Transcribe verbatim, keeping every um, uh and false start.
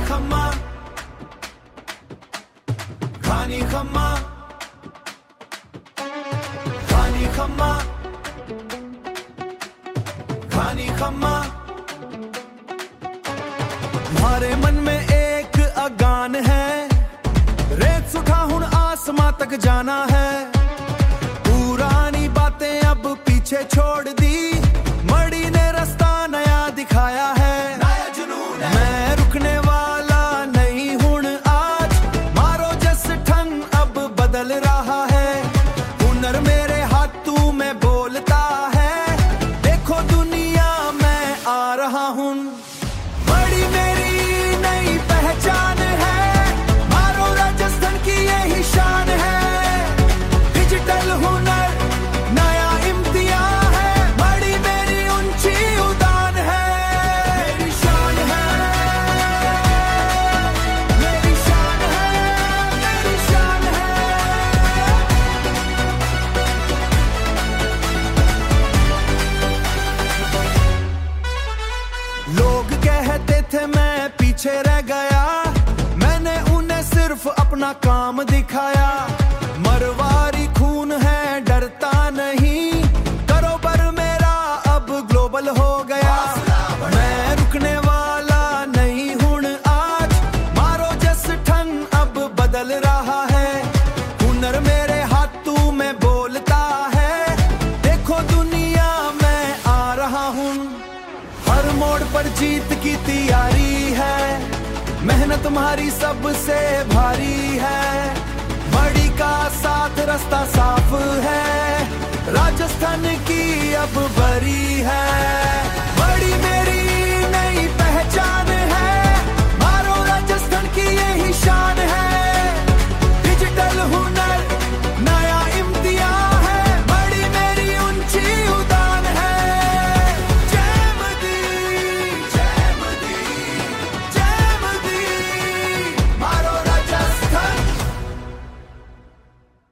खम्मा खानी खम्मा खानी खम्मा खानी खम्मा। तुम्हारे मन में एक अगान है, रेत सुठा हुन आसमां तक जाना है। पुरानी बातें अब पीछे छोड़ दी, मड़ी ने रास्ता नया दिखाया है। नया जुनून है। मैं रुकने वाला नहीं हुन आज, मारो जस ठन अब बदल रहा है। हुनर मेरे हाथों में बोलता है, देखो दुनिया मैं आ रहा हूं। बड़ी मेरी नई पहचान है, मारो राजस्थान की यही शान है। डिजिटल हुनर नया इम्तियाज है, बड़ी मेरी ऊंची उड़ान है। मेरी शान है, मेरी शान है, मेरी शान है। लोग कहते थे मैं पीछे रह गया, मैंने उन्हें सिर्फ अपना काम दिखाया। मरवारी खून है डरता नहीं, कारोबार मेरा अब ग्लोबल हो गया। मैं रुकने वाला नहीं हुन आज, मारो जस ठन अब बदल रहा है। हुनर मेरे हाथों में बोलता है, देखो दुनिया मैं आ रहा हूं। हर मोड़ पर जीत की तैयारी है, मेहनत तुम्हारी सबसे भारी है। बड़ी का साथ रास्ता साफ है, राजस्थान की अब बरी है।